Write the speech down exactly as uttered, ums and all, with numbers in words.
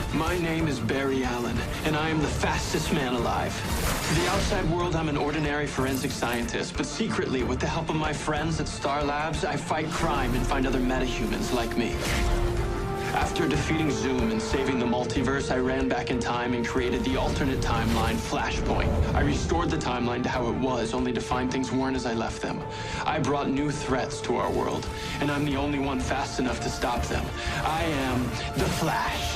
My name is Barry Allen, and I am the fastest man alive. To the outside world, I'm an ordinary forensic scientist, but secretly, with the help of my friends at Star Labs, I fight crime and find other metahumans like me. After defeating Zoom and saving the multiverse, I ran back in time and created the alternate timeline, Flashpoint. I restored the timeline to how it was, only to find things weren't as I left them. I brought new threats to our world, and I'm the only one fast enough to stop them. I am the Flash.